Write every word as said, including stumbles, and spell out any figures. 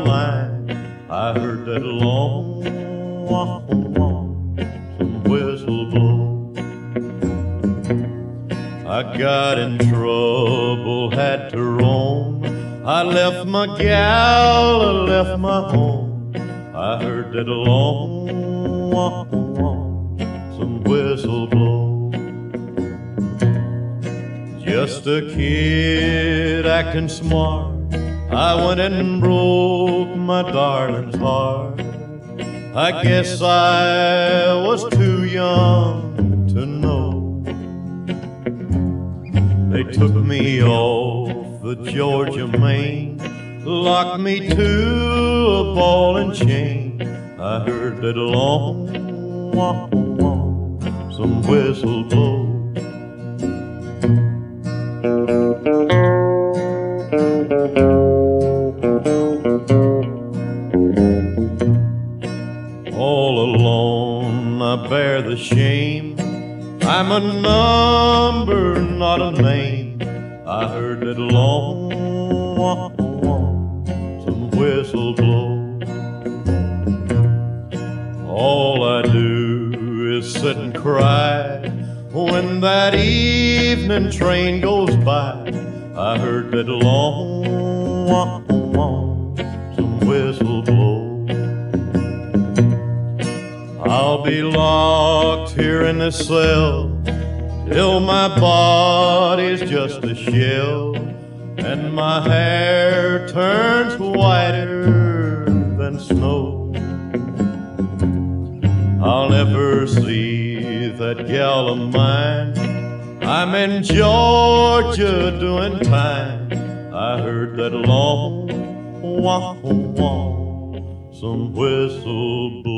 line. I heard that long wah, wah, some whistle blow. I got in trouble, had to roam. I left my gal, I left my home. I heard that long wah, wah, some whistle blow. Just a kid acting smart, I went and broke my darling's heart. I guess I was too young to know. They took me off the Georgia main, locked me to a ball and chain. I heard that long wah, wah, some whistle blow. All alone I bear the shame. I'm a number, not a name. I heard that long wah, wah, some whistle blow. All I do is sit and cry when that evening train goes by. I heard that long wah, wah, some whistle blow. I'll be locked here in this cell till my body's just a shell and my hair turns whiter than snow. I'll never see that gal of mine. I'm in Georgia doing time. I heard that long wah, wah, some whistle blow.